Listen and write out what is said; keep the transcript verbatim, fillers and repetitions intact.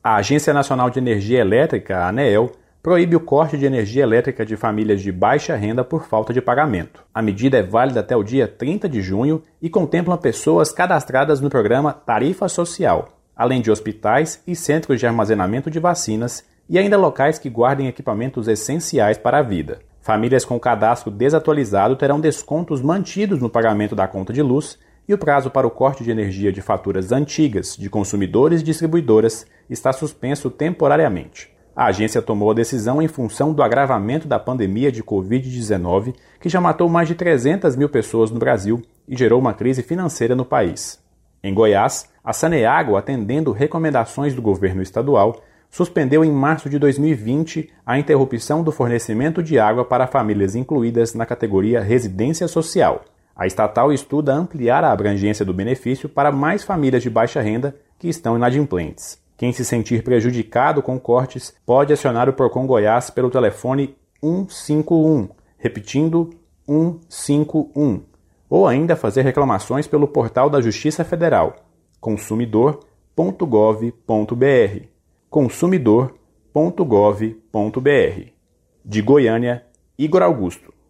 A Agência Nacional de Energia Elétrica, a ANEEL, proíbe o corte de energia elétrica de famílias de baixa renda por falta de pagamento. A medida é válida até o dia trinta de junho e contempla pessoas cadastradas no programa Tarifa Social, além de hospitais e centros de armazenamento de vacinas e ainda locais que guardem equipamentos essenciais para a vida. Famílias com cadastro desatualizado terão descontos mantidos no pagamento da conta de luz e o prazo para o corte de energia de faturas antigas de consumidores e distribuidoras está suspenso temporariamente. A agência tomou a decisão em função do agravamento da pandemia de covid dezenove, que já matou mais de trezentas mil pessoas no Brasil e gerou uma crise financeira no país. Em Goiás, a Saneago, atendendo recomendações do governo estadual, suspendeu em março de dois mil e vinte a interrupção do fornecimento de água para famílias incluídas na categoria Residência Social. A estatal estuda ampliar a abrangência do benefício para mais famílias de baixa renda que estão inadimplentes. Quem se sentir prejudicado com cortes pode acionar o Procon Goiás pelo telefone um cinco um, repetindo um cinco um, ou ainda fazer reclamações pelo portal da Justiça Federal, consumidor ponto gov ponto br, consumidor ponto gov ponto br. De Goiânia, Igor Augusto.